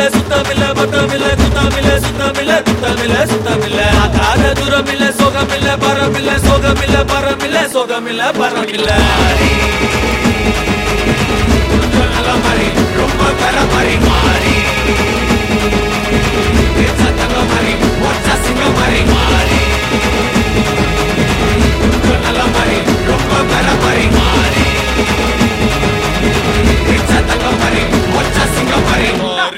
சுத்தமில்ல பத்தமில்ல குத்தமில்ல சுத்தமில்ல குத்தமில்ல சுத்தமில்ல ஆகாத தூரமில்ல சோகமில்ல பரமில்ல சோகமில்ல பரமில்ல சோகமில்ல பரமில்ல நல்ல மாதிரி ரொம்ப கர மாதிரி மாறி சத்தங்க மாதிரி ஒற்ற சிங்க மாதிரி மாறி நல்ல மாதிரி ரொம்ப கர மாதிரி மாறி சத்தங்க மாதிரி ஒற்ற சிங்க மாதிரி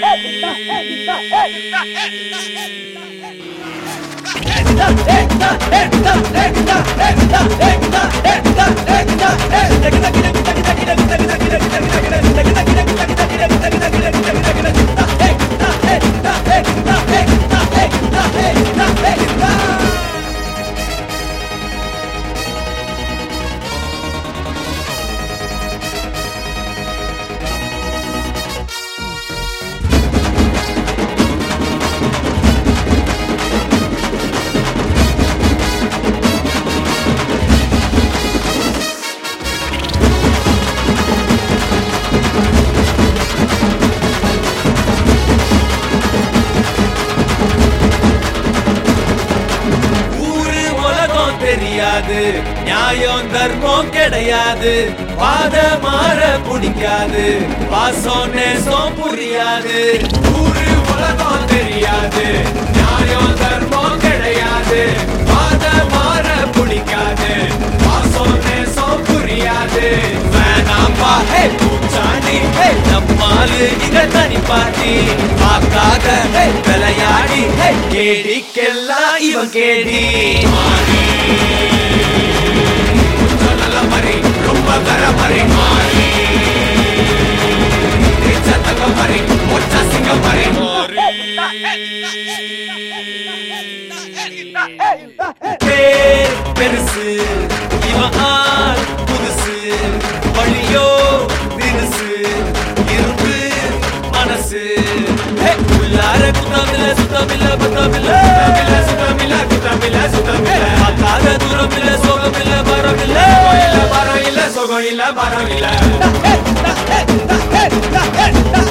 நியாயம் தர்மம் கிடையாது பாத மாற பிடிக்காது பாசம் நேசம் புரியாது ஊரு உலகம் தெரியாது நியாயம் தர்மம் கிடையாது பாத மாற பிடிக்காது பாசம் நேசம் புரியாது வேணாம்பா பூச்சாண்டி நம்மாலு இங்க தனி பாட்டி பார்க்காத விளையாடி கேடிக்கெல்லாம் இவன் கேடி Mari, rumba gara mari mari. Sataga mari, ocha singa mari mari. பெருசு இவன் ஆள் புதுசு வழியோ தினுசு இரும்பு மனசு உள்ளார குத்தமில்ல சுத்தமில்ல பத்தமில்ல சுத்தமில்ல குத்தமில்ல சுத்தமில்ல பார்க்காத தூரமில்ல சோகமில்ல பரமில்ல இல்ல பரம் இல்ல சோகம் இல்ல பரம் இல்ல